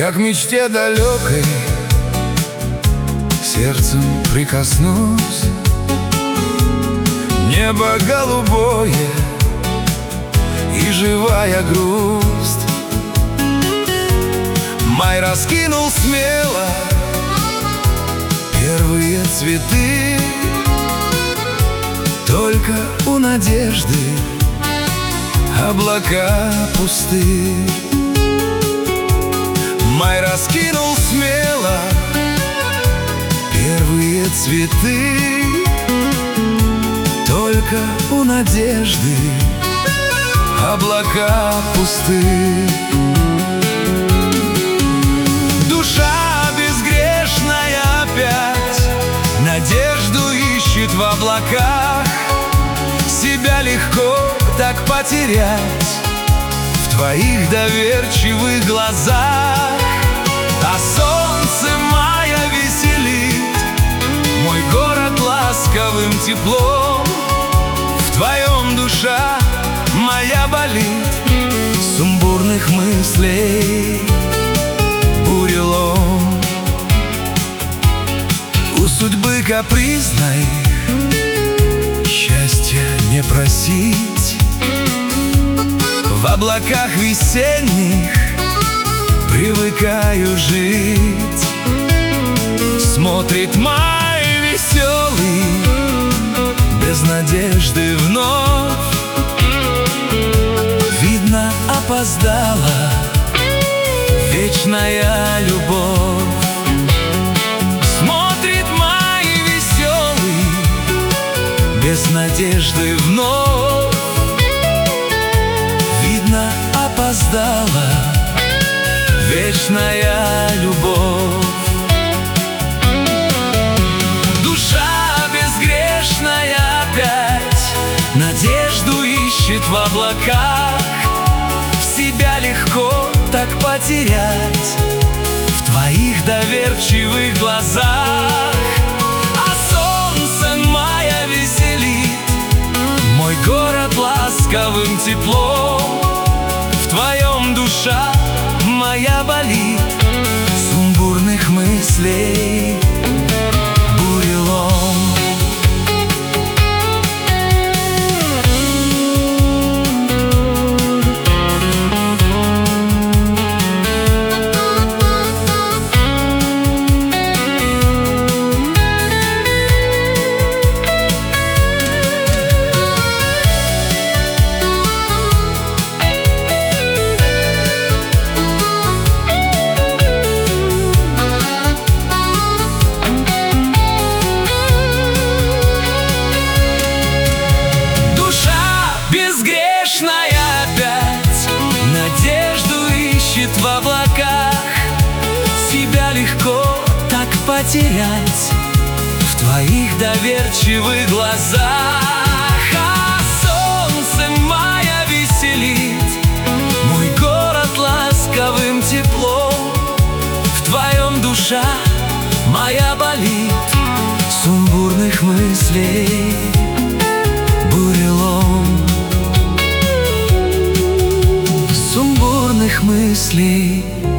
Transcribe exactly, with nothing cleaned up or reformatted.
Я к мечте далекой сердцем прикоснусь. Небо голубое и живая грусть. Май раскинул смело первые цветы. Только у надежды облака пусты. Май раскинул смело первые цветы. Только у надежды облака пусты. Душа безгрешная опять надежду ищет в облаках. Себя легко так потерять в твоих доверчивых глазах. А солнце мая веселит мой город ласковым теплом. В твоем душа моя болит, сумбурных мыслей бурелом. У судьбы капризной счастья не просить. В облаках весенних привыкаю жить. Смотрит май веселый, без надежды вновь. Видно, опоздала вечная любовь. Смотрит май веселый, без надежды вновь. Видно, опоздала вечная любовь. Душа безгрешная опять надежду ищет в облаках. В себя легко так потерять в твоих доверчивых глазах. А солнце мая веселит мой город ласковым теплом. В твоем душа моя болит, сумбурных мыслей бурелом. В облаках себя легко так потерять в твоих доверчивых глазах. А солнце мая веселит мой город ласковым теплом. В твоем душа моя болит, сумбурных мыслей бурелом. Сумбурных мыслей